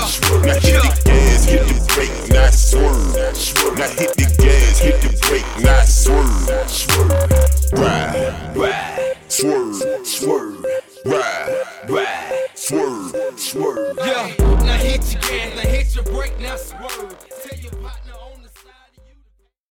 Now hit the gas, hit the brake, not swerve. Now hit the gas, hit the brake, not swerve. Ride, swerve, swerve. Ride, swerve, swerve. Yeah, now hit your gas, now hit your brake, now swerve.